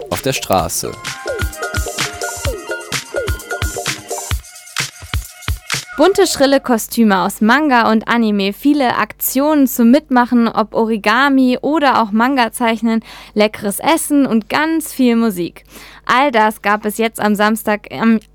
auf der Straße. Bunte, schrille Kostüme aus Manga und Anime, viele Aktionen zum Mitmachen, ob Origami oder auch Manga zeichnen, leckeres Essen und ganz viel Musik. All das gab es jetzt am Samstag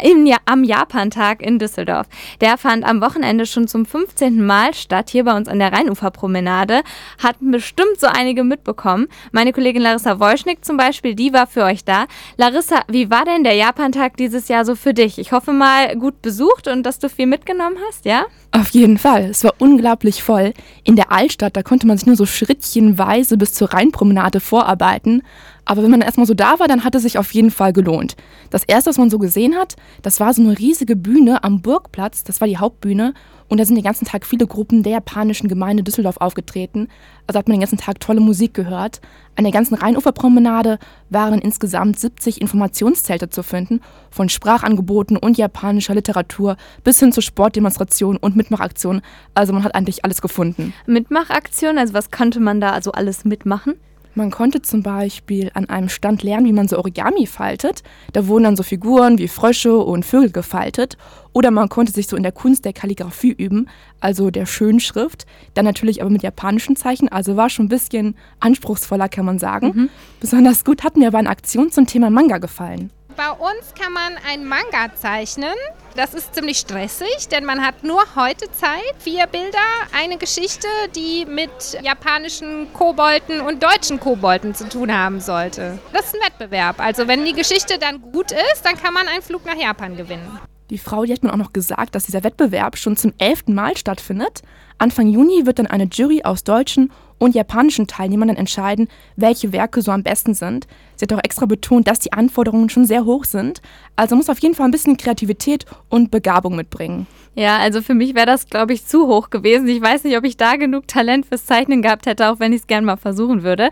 am Japantag in Düsseldorf. Der fand am Wochenende schon zum 15. Mal statt, hier bei uns an der Rheinuferpromenade. Hatten bestimmt so einige mitbekommen. Meine Kollegin Larissa Woischnick zum Beispiel, die war für euch da. Larissa, wie war denn der Japantag dieses Jahr so für dich? Ich hoffe mal gut besucht und dass du viel mitgenommen hast, ja? Auf jeden Fall. Es war unglaublich voll. In der Altstadt, da konnte man sich nur so schrittchenweise bis zur Rheinpromenade vorarbeiten. Aber wenn man erstmal so da war, dann hat es sich auf jeden Fall gelohnt. Das erste, was man so gesehen hat, das war so eine riesige Bühne am Burgplatz. Das war die Hauptbühne. Und da sind den ganzen Tag viele Gruppen der japanischen Gemeinde Düsseldorf aufgetreten. Also hat man den ganzen Tag tolle Musik gehört. An der ganzen Rheinuferpromenade waren insgesamt 70 Informationszelte zu finden. Von Sprachangeboten und japanischer Literatur bis hin zu Sportdemonstrationen und Mitmachaktionen. Also man hat eigentlich alles gefunden. Mitmachaktionen, also was konnte man da also alles mitmachen? Man konnte zum Beispiel an einem Stand lernen, wie man so Origami faltet. Da wurden dann so Figuren wie Frösche und Vögel gefaltet. Oder man konnte sich so in der Kunst der Kalligraphie üben, also der Schönschrift. Dann natürlich aber mit japanischen Zeichen, also war schon ein bisschen anspruchsvoller, kann man sagen. Besonders gut hat mir aber eine Aktion zum Thema Manga gefallen. Bei uns kann man ein Manga zeichnen. Das ist ziemlich stressig, denn man hat nur heute Zeit. 4 Bilder, eine Geschichte, die mit japanischen Kobolden und deutschen Kobolden zu tun haben sollte. Das ist ein Wettbewerb. Also wenn die Geschichte dann gut ist, dann kann man einen Flug nach Japan gewinnen. Die Frau, die hat mir auch noch gesagt, dass dieser Wettbewerb schon zum 11. Mal stattfindet. Anfang Juni wird dann eine Jury aus deutschen und japanischen Teilnehmern dann entscheiden, welche Werke so am besten sind. Sie hat auch extra betont, dass die Anforderungen schon sehr hoch sind. Also muss auf jeden Fall ein bisschen Kreativität und Begabung mitbringen. Ja, also für mich wäre das, glaube ich, zu hoch gewesen. Ich weiß nicht, ob ich da genug Talent fürs Zeichnen gehabt hätte, auch wenn ich es gerne mal versuchen würde.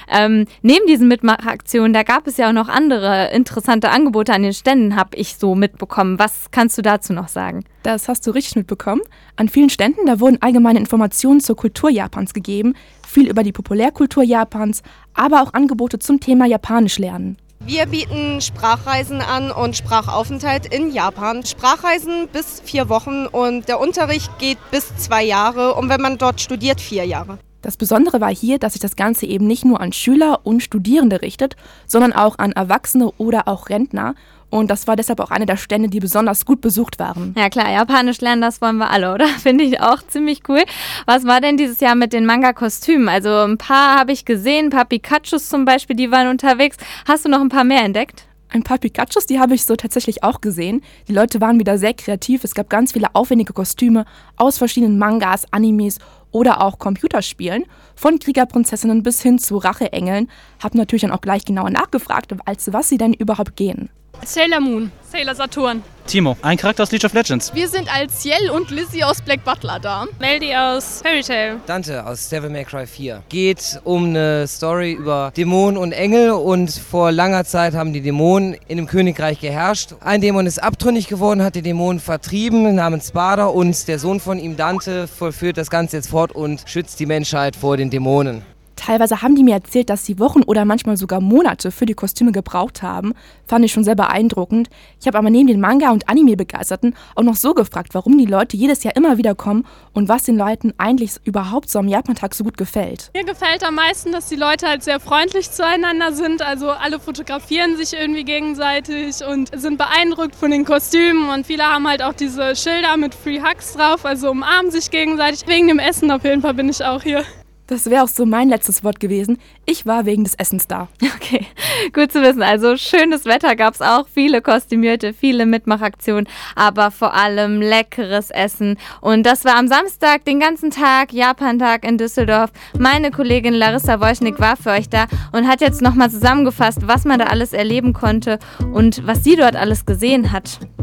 Neben diesen Mitmachaktionen, da gab es ja auch noch andere interessante Angebote an den Ständen, habe ich so mitbekommen. Was kannst du dazu noch sagen? Das hast du richtig mitbekommen. An vielen Ständen, da wurden allgemeine Informationen zur Kultur Japans gegeben, viel über die Populärkultur Japans, aber auch Angebote zum Thema Japanisch lernen. Wir bieten Sprachreisen an und Sprachaufenthalt in Japan. Sprachreisen bis 4 Wochen und der Unterricht geht bis 2 Jahre und wenn man dort studiert, 4 Jahre. Das Besondere war hier, dass sich das Ganze eben nicht nur an Schüler und Studierende richtet, sondern auch an Erwachsene oder auch Rentner. Und das war deshalb auch eine der Stände, die besonders gut besucht waren. Ja klar, Japanisch lernen, das wollen wir alle, oder? Finde ich auch ziemlich cool. Was war denn dieses Jahr mit den Manga-Kostümen? Also ein paar habe ich gesehen, ein paar Pikachus zum Beispiel, die waren unterwegs. Hast du noch ein paar mehr entdeckt? Ein paar Pikachus, die habe ich so tatsächlich auch gesehen. Die Leute waren wieder sehr kreativ. Es gab ganz viele aufwendige Kostüme aus verschiedenen Mangas, Animes oder auch Computerspielen. Von Kriegerprinzessinnen bis hin zu Racheengeln. Hab natürlich dann auch gleich genauer nachgefragt, als was sie denn überhaupt gehen. Sailor Moon, Sailor Saturn. Timo, ein Charakter aus League of Legends. Wir sind als Ciel und Lizzie aus Black Butler da. Melody aus Fairy Tail. Dante aus Devil May Cry 4. Geht um eine Story über Dämonen und Engel und vor langer Zeit haben die Dämonen in dem Königreich geherrscht. Ein Dämon ist abtrünnig geworden, hat die Dämonen vertrieben namens Spada und der Sohn von ihm, Dante, vollführt das Ganze jetzt fort und schützt die Menschheit vor den Dämonen. Teilweise haben die mir erzählt, dass sie Wochen oder manchmal sogar Monate für die Kostüme gebraucht haben. Fand ich schon sehr beeindruckend. Ich habe aber neben den Manga- und Anime-Begeisterten auch noch so gefragt, warum die Leute jedes Jahr immer wieder kommen und was den Leuten eigentlich überhaupt so am Japantag so gut gefällt. Mir gefällt am meisten, dass die Leute halt sehr freundlich zueinander sind. Also alle fotografieren sich irgendwie gegenseitig und sind beeindruckt von den Kostümen. Und viele haben halt auch diese Schilder mit Free Hugs drauf, also umarmen sich gegenseitig. Wegen dem Essen auf jeden Fall bin ich auch hier. Das wäre auch so mein letztes Wort gewesen. Ich war wegen des Essens da. Okay, gut zu wissen. Also schönes Wetter gab es auch, viele Kostümierte, viele Mitmachaktionen, aber vor allem leckeres Essen. Und das war am Samstag, den ganzen Tag, Japantag in Düsseldorf. Meine Kollegin Larissa Woischnick war für euch da und hat jetzt nochmal zusammengefasst, was man da alles erleben konnte und was sie dort alles gesehen hat.